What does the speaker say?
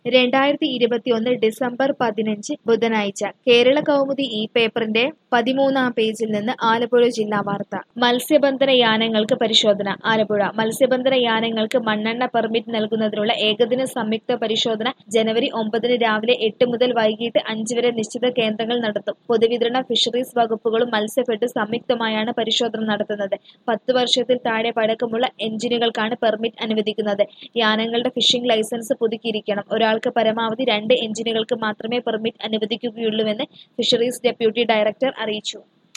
2021 December 15 ബുധനാഴ്ച കേരള കൗമുദി ഈ പേപ്പറിന്റെ 13-ാം പേജിൽ നിന്ന് ആലപ്പുഴ ജില്ലാ വാർത്ത. മത്സ്യബന്ധന യാനങ്ങൾക്ക് പരിശോധന. ആലപ്പുഴ മത്സ്യബന്ധന യാനങ്ങൾക്ക് മണ്ണെണ്ണ പെർമിറ്റ് നൽകുന്നതിനുള്ള ഏകദിന സംയുക്ത പരിശോധന ജനുവരി 9 രാവിലെ 8 മുതൽ വൈകിട്ട് 5 വരെ നിശ്ചിത കേന്ദ്രങ്ങൾ നടത്തും. പൊതുവിതരണ, ഫിഷറീസ് വകുപ്പുകളും മത്സ്യഫെഡും സംയുക്തമായാണ് പരിശോധന നടത്തുന്നത്. 10 വർഷത്തിൽ താഴെ പഴക്കമുള്ള എഞ്ചിനുകൾക്കാണ് പെർമിറ്റ് അനുവദിക്കുന്നത്. യാനങ്ങളുടെ ഫിഷിംഗ് ലൈസൻസ് പുതുക്കിയിരിക്കണം. ഒരാൾക്ക് പരമാവധി 2 എഞ്ചിനുകൾക്ക് മാത്രമേ പെർമിറ്റ് അനുവദിക്കുകയുള്ളൂവെന്ന് ഫിഷറീസ് ഡെപ്യൂട്ടി ഡയറക്ടർ അറിയിച്ചു.